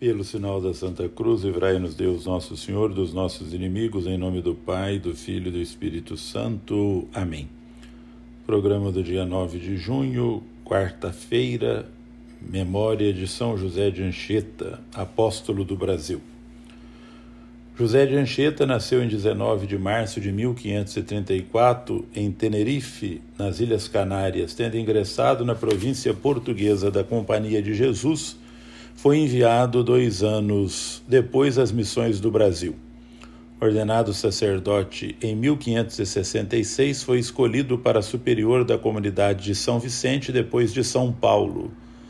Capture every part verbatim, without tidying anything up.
Pelo sinal da Santa Cruz, livrai-nos Deus nosso Senhor dos nossos inimigos, em nome do Pai, do Filho e do Espírito Santo. Amém. Programa do dia nove de junho, quarta-feira, memória de São José de Anchieta, apóstolo do Brasil. José de Anchieta nasceu em dezenove de março de mil quinhentos e trinta e quatro em Tenerife, nas Ilhas Canárias, tendo ingressado na província portuguesa da Companhia de Jesus. Foi enviado dois anos depois às missões do Brasil. Ordenado sacerdote em mil quinhentos e sessenta e seis, foi escolhido para superior da comunidade de São Vicente, depois de São Paulo.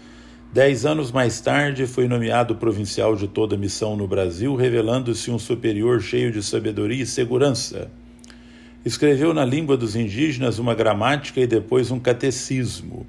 Dez anos mais tarde, foi nomeado provincial de toda a missão no Brasil, revelando-se um superior cheio de sabedoria e segurança. Escreveu na língua dos indígenas uma gramática e depois um catecismo.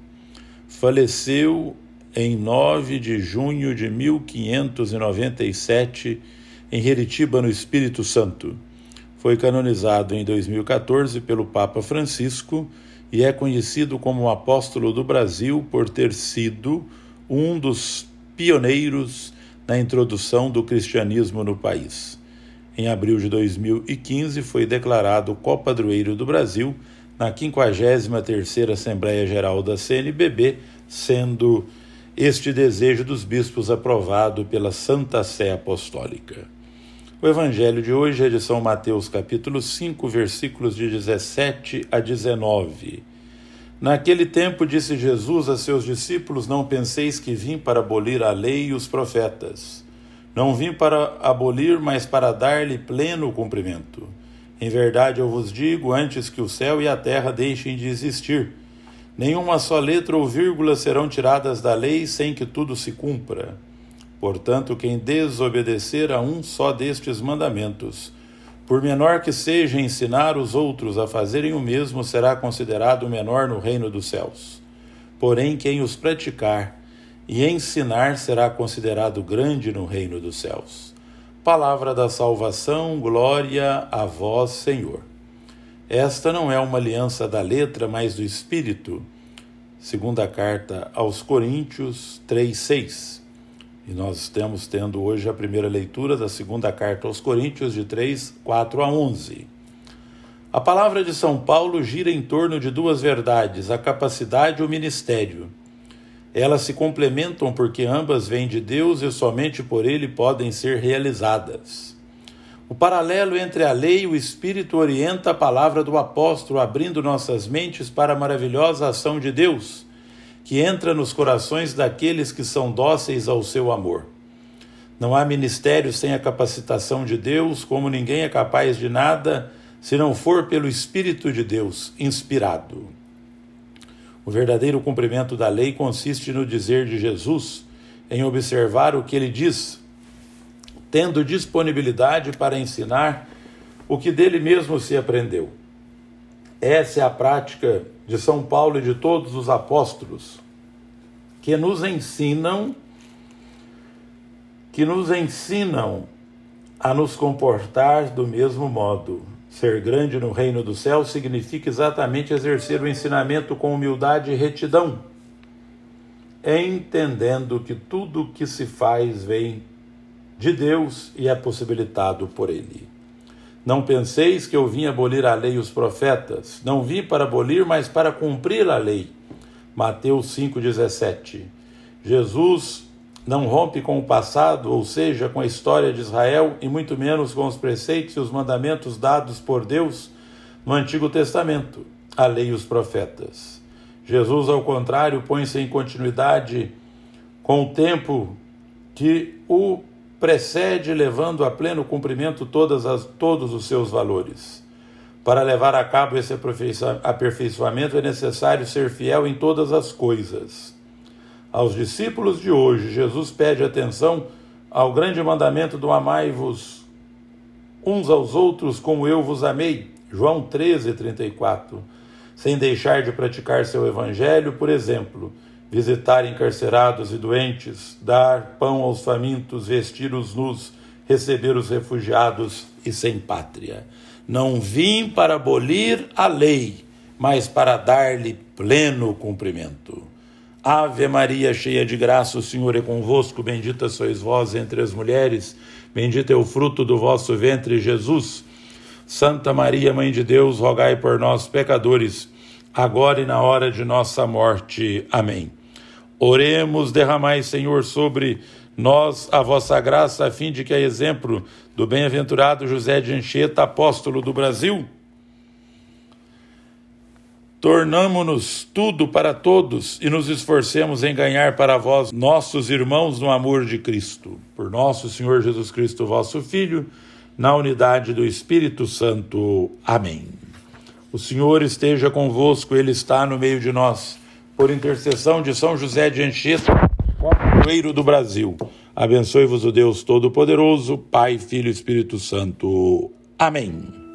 Faleceu em nove de junho de mil quinhentos e noventa e sete, em Heritiba, no Espírito Santo. Foi canonizado em dois mil e quatorze pelo Papa Francisco e é conhecido como o apóstolo do Brasil por ter sido um dos pioneiros na introdução do cristianismo no país. Em abril de dois mil e quinze, foi declarado copadroeiro do Brasil na quinquagésima terceira Assembleia Geral da C N B B, sendo este desejo dos bispos aprovado pela Santa Sé Apostólica. O Evangelho de hoje é de São Mateus, capítulo cinco, versículos de dezessete a dezenove. Naquele tempo disse Jesus a seus discípulos: não penseis que vim para abolir a lei e os profetas. Não vim para abolir, mas para dar-lhe pleno cumprimento. Em verdade eu vos digo, antes que o céu e a terra deixem de existir, nenhuma só letra ou vírgula serão tiradas da lei sem que tudo se cumpra. Portanto, quem desobedecer a um só destes mandamentos, por menor que seja ensinar os outros a fazerem o mesmo, será considerado menor no reino dos céus. Porém, quem os praticar e ensinar será considerado grande no reino dos céus. Palavra da salvação, glória a vós, Senhor. Esta não é uma aliança da letra, mas do Espírito. Segunda carta aos Coríntios três, seis. E nós estamos tendo hoje a primeira leitura da segunda carta aos Coríntios, de três, quatro a onze. A palavra de São Paulo gira em torno de duas verdades, a capacidade e o ministério. Elas se complementam porque ambas vêm de Deus e somente por Ele podem ser realizadas. O paralelo entre a lei e o Espírito orienta a palavra do apóstolo, abrindo nossas mentes para a maravilhosa ação de Deus, que entra nos corações daqueles que são dóceis ao seu amor. Não há ministério sem a capacitação de Deus, como ninguém é capaz de nada se não for pelo Espírito de Deus, inspirado. O verdadeiro cumprimento da lei consiste no dizer de Jesus, em observar o que ele diz, tendo disponibilidade para ensinar o que dele mesmo se aprendeu. Essa é a prática de São Paulo e de todos os apóstolos, que nos ensinam, que nos ensinam a nos comportar do mesmo modo. Ser grande no reino do céu significa exatamente exercer o ensinamento com humildade e retidão, entendendo que tudo o que se faz vem de Deus e é possibilitado por Ele. Não penseis que eu vim abolir a lei e os profetas. Não vim para abolir, mas para cumprir a lei. Mateus cinco, dezessete. Jesus não rompe com o passado, ou seja, com a história de Israel, e muito menos com os preceitos e os mandamentos dados por Deus no Antigo Testamento, a lei e os profetas. Jesus, ao contrário, põe-se em continuidade com o tempo que o precede, levando a pleno cumprimento todas as, todos os seus valores. Para levar a cabo esse aperfeiçoamento é necessário ser fiel em todas as coisas. Aos discípulos de hoje, Jesus pede atenção ao grande mandamento do amai-vos uns aos outros como eu vos amei, João treze, trinta e quatro, sem deixar de praticar seu evangelho, por exemplo, visitar encarcerados e doentes, dar pão aos famintos, vestir os nus, receber os refugiados e sem pátria. Não vim para abolir a lei, mas para dar-lhe pleno cumprimento. Ave Maria, cheia de graça, o Senhor é convosco, bendita sois vós entre as mulheres, bendito é o fruto do vosso ventre, Jesus. Santa Maria, Mãe de Deus, rogai por nós, pecadores, agora e na hora de nossa morte. Amém. Oremos, derramai, Senhor, sobre nós a vossa graça, a fim de que, a exemplo do bem-aventurado José de Anchieta, apóstolo do Brasil, tornamo-nos tudo para todos e nos esforcemos em ganhar para vós, nossos irmãos, no amor de Cristo. Por nosso Senhor Jesus Cristo, vosso Filho, na unidade do Espírito Santo. Amém. O Senhor esteja convosco, Ele está no meio de nós. Por intercessão de São José de Anchieta, padroeiro do Brasil, abençoe-vos o Deus Todo-Poderoso, Pai, Filho e Espírito Santo. Amém.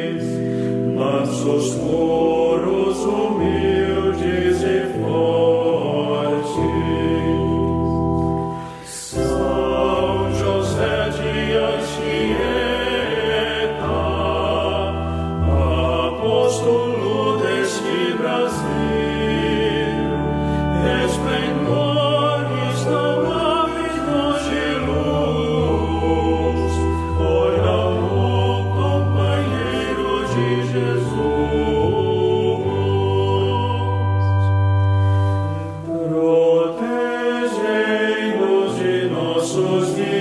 Mansos, puros, humildes e fortes. nossos